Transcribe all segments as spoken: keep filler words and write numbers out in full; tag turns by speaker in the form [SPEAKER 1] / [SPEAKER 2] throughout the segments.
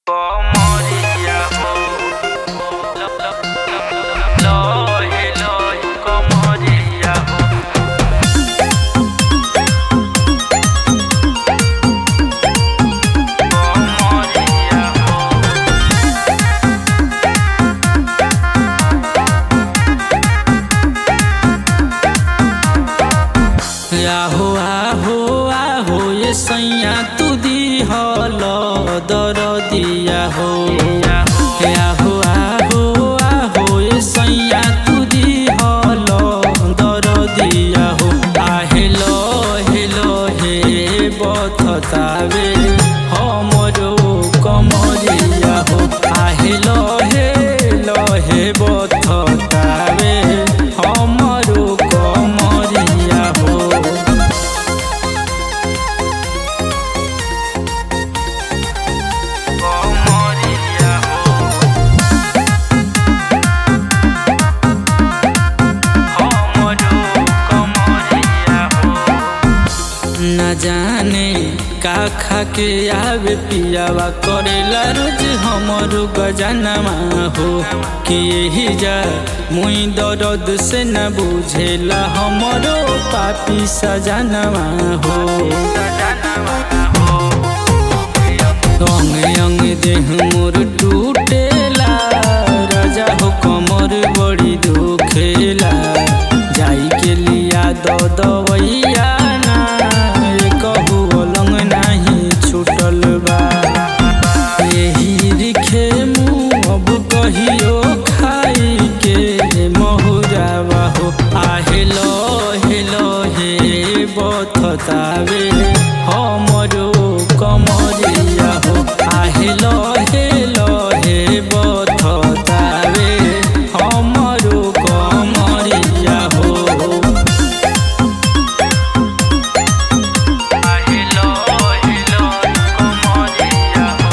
[SPEAKER 1] कमरिया हो लहे लहे कमरिया हो कमरिया हो आहो आहो आहो ये सैया तू दी हल दरदिया हो आहो आहो आहो ये सैया तू दी हल दरदिया हो आहे लहे लहे बथतावे हमरो कमरिया हो आहे लहे लहे बथतावे हमरो कमरिया हो न जाने का खा के आवे पियावा करेला रोज हमरो गजनमा हो कि यही जा मुई दर्द से न बुझेला हमरो पापी सजनमा हो अंग अंग देह मोर टूटेला राजा हो कमर बड़ी दुखेला जाई के लिया दो दवैया कहियो खाई के महुरावा हो आहे लहे लहे बथतावे हमरो कमरिया हो आहे लहे लहे बथतावे हमरो कमरिया हो आहे लहे लहे कमरिया हो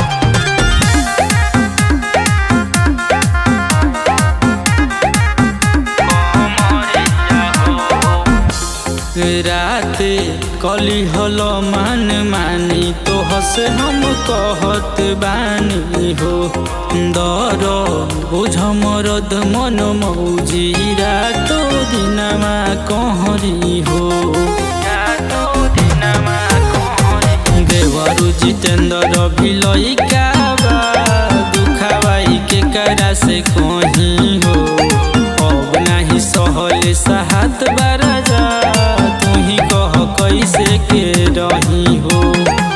[SPEAKER 1] रात कली हलो मान मानी तो हसे हम कहत बानी हो दर बुझ मरद मन मौजी रातो दिनमा कहरी हो देवरु जितेंद्र भिलैका बा दुखावाई के करा से कहीं हो अब नाही सहल साहत बारा जा कैसे के रही हो।